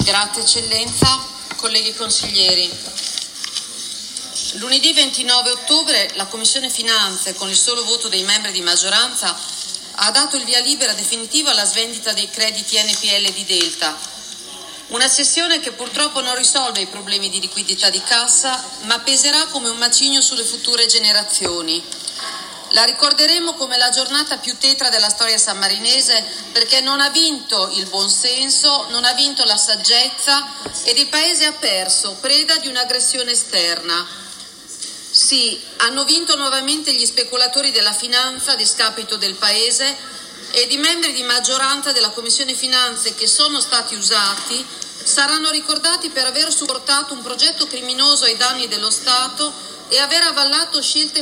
Grazie Eccellenza, colleghi consiglieri. Lunedì 29 ottobre la Commissione Finanze, con il solo voto dei membri di maggioranza, ha dato il via libera definitivo alla svendita dei crediti NPL di Delta. Una cessione che purtroppo non risolve i problemi di liquidità di cassa, ma peserà come un macigno sulle future generazioni. La ricorderemo come la giornata più tetra della storia sammarinese, perché non ha vinto il buonsenso, non ha vinto la saggezza ed il Paese ha perso, preda di un'aggressione esterna. Sì, hanno vinto nuovamente gli speculatori della finanza a discapito del Paese ed i membri di maggioranza della Commissione Finanze che sono stati usati saranno ricordati per aver supportato un progetto criminoso ai danni dello Stato e aver avallato scelte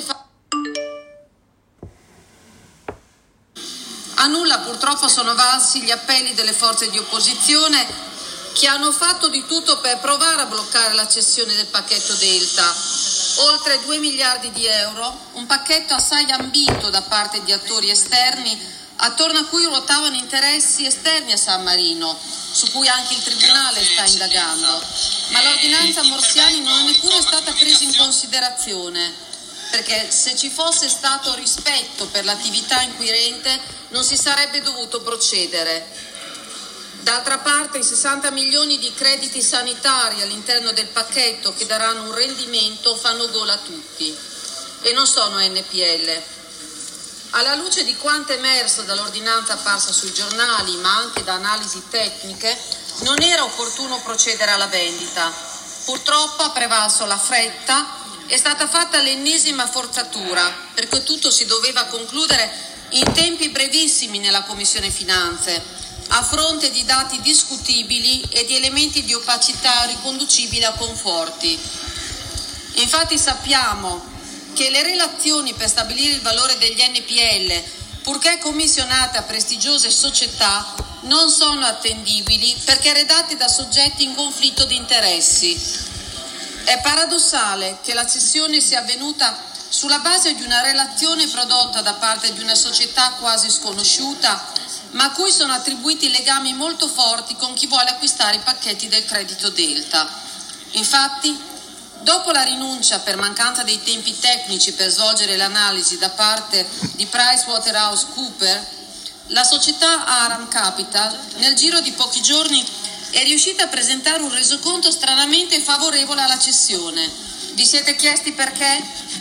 A nulla purtroppo sono valsi gli appelli delle forze di opposizione che hanno fatto di tutto per provare a bloccare la cessione del pacchetto Delta. Oltre 2 miliardi di euro, un pacchetto assai ambito da parte di attori esterni attorno a cui ruotavano interessi esterni a San Marino, su cui anche il Tribunale sta indagando. Ma l'ordinanza Morsiani non è neppure stata presa in considerazione, perché se ci fosse stato rispetto per l'attività inquirente non si sarebbe dovuto procedere. D'altra parte i 60 milioni di crediti sanitari all'interno del pacchetto che daranno un rendimento fanno gola a tutti e non sono NPL. Alla luce di quanto emerso dall'ordinanza apparsa sui giornali, ma anche da analisi tecniche, non era opportuno procedere alla vendita. Purtroppo ha prevalso la fretta. È stata fatta l'ennesima forzatura, perché tutto si doveva concludere in tempi brevissimi nella Commissione Finanze, a fronte di dati discutibili e di elementi di opacità riconducibili a conforti. Infatti sappiamo che le relazioni per stabilire il valore degli NPL, purché commissionate a prestigiose società, non sono attendibili perché redatte da soggetti in conflitto di interessi. È paradossale che la cessione sia avvenuta sulla base di una relazione prodotta da parte di una società quasi sconosciuta, ma a cui sono attribuiti legami molto forti con chi vuole acquistare i pacchetti del credito Delta. Infatti, dopo la rinuncia per mancanza dei tempi tecnici per svolgere l'analisi da parte di PricewaterhouseCoopers, la società Aram Capital, nel giro di pochi giorni, è riuscita a presentare un resoconto stranamente favorevole alla cessione. Vi siete chiesti perché?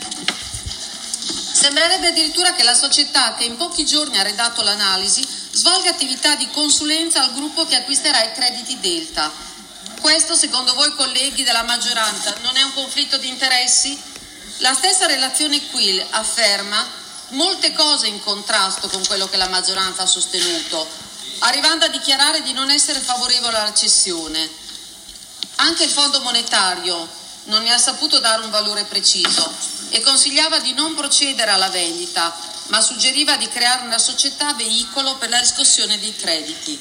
Sembrerebbe addirittura che la società, che in pochi giorni ha redatto l'analisi, svolga attività di consulenza al gruppo che acquisterà i crediti Delta. Questo, secondo voi colleghi della maggioranza, non è un conflitto di interessi? La stessa relazione Quill afferma molte cose in contrasto con quello che la maggioranza ha sostenuto, arrivando a dichiarare di non essere favorevole alla cessione. Anche il Fondo Monetario non ne ha saputo dare un valore preciso e consigliava di non procedere alla vendita, ma suggeriva di creare una società veicolo per la riscossione dei crediti.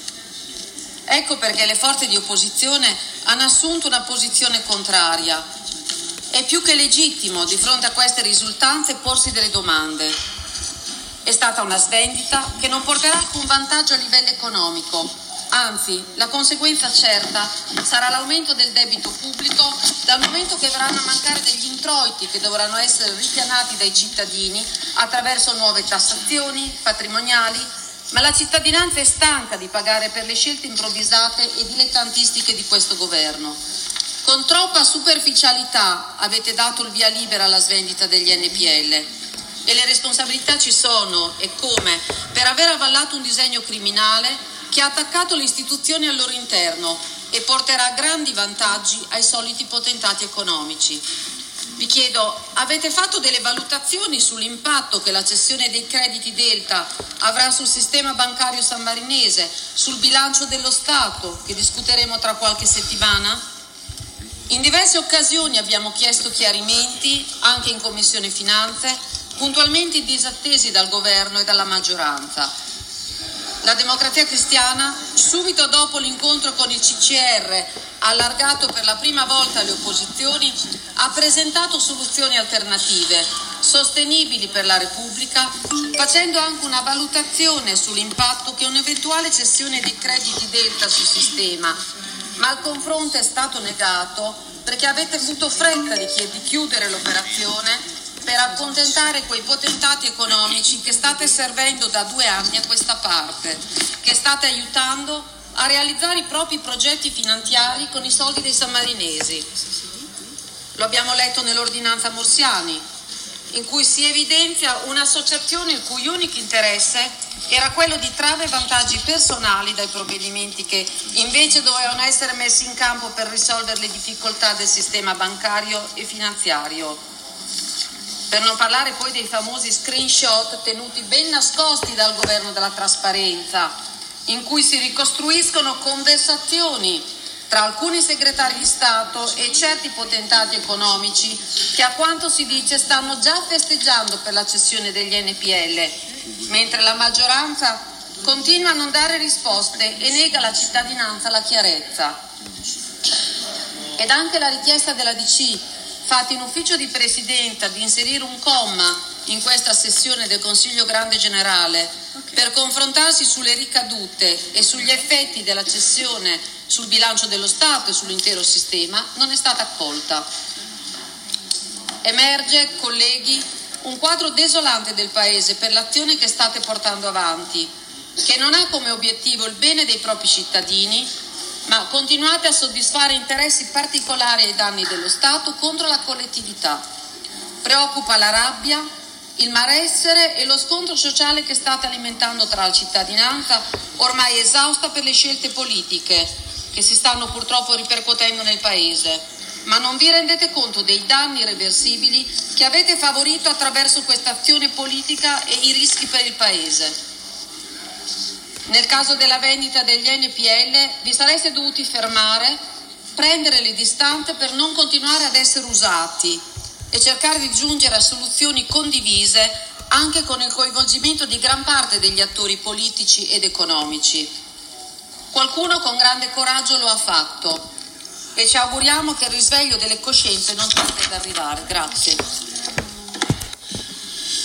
Ecco perché le forze di opposizione hanno assunto una posizione contraria. È più che legittimo di fronte a queste risultanze porsi delle domande. È stata una svendita che non porterà alcun vantaggio a livello economico, anzi la conseguenza certa sarà l'aumento del debito pubblico dal momento che verranno a mancare degli introiti che dovranno essere ripianati dai cittadini attraverso nuove tassazioni patrimoniali, ma la cittadinanza è stanca di pagare per le scelte improvvisate e dilettantistiche di questo governo. Con troppa superficialità avete dato il via libera alla svendita degli NPL. E le responsabilità ci sono, e come, per aver avallato un disegno criminale che ha attaccato le istituzioni al loro interno e porterà grandi vantaggi ai soliti potentati economici. Vi chiedo, avete fatto delle valutazioni sull'impatto che la cessione dei crediti Delta avrà sul sistema bancario sammarinese, sul bilancio dello Stato, che discuteremo tra qualche settimana? In diverse occasioni abbiamo chiesto chiarimenti, anche in Commissione Finanze, puntualmente disattesi dal governo e dalla maggioranza. La Democrazia Cristiana, subito dopo l'incontro con il CCR, allargato per la prima volta alle opposizioni, ha presentato soluzioni alternative, sostenibili per la Repubblica, facendo anche una valutazione sull'impatto che un'eventuale cessione dei crediti Delta sul sistema ma il confronto è stato negato perché avete avuto fretta di chiudere l'operazione per accontentare quei potentati economici che state servendo da 2 anni a questa parte, che state aiutando a realizzare i propri progetti finanziari con i soldi dei sammarinesi. Lo abbiamo letto nell'ordinanza Morsiani, in cui si evidenzia un'associazione il cui unico interesse era quello di trarre vantaggi personali dai provvedimenti che invece dovevano essere messi in campo per risolvere le difficoltà del sistema bancario e finanziario. Per non parlare poi dei famosi screenshot tenuti ben nascosti dal governo della trasparenza, in cui si ricostruiscono conversazioni tra alcuni segretari di Stato e certi potentati economici che, a quanto si dice, stanno già festeggiando per la cessione degli NPL, mentre la maggioranza continua a non dare risposte e nega alla cittadinanza la chiarezza. Ed anche la richiesta della DC, fatta in ufficio di Presidenza, di inserire un comma in questa sessione del Consiglio Grande Generale per confrontarsi sulle ricadute e sugli effetti della cessione sul bilancio dello Stato e sull'intero sistema, non è stata accolta. Emerge, colleghi, un quadro desolante del Paese per l'azione che state portando avanti, che non ha come obiettivo il bene dei propri cittadini, ma continuate a soddisfare interessi particolari ai danni dello Stato contro la collettività. Preoccupa la rabbia, il malessere e lo scontro sociale che state alimentando tra la cittadinanza, ormai esausta per le scelte politiche che si stanno purtroppo ripercuotendo nel Paese, ma non vi rendete conto dei danni irreversibili che avete favorito attraverso questa azione politica e i rischi per il Paese. Nel caso della vendita degli NPL vi sareste dovuti fermare, prendere le distanze per non continuare ad essere usati e cercare di giungere a soluzioni condivise anche con il coinvolgimento di gran parte degli attori politici ed economici. Qualcuno con grande coraggio lo ha fatto e ci auguriamo che il risveglio delle coscienze non tardi ad arrivare. Grazie.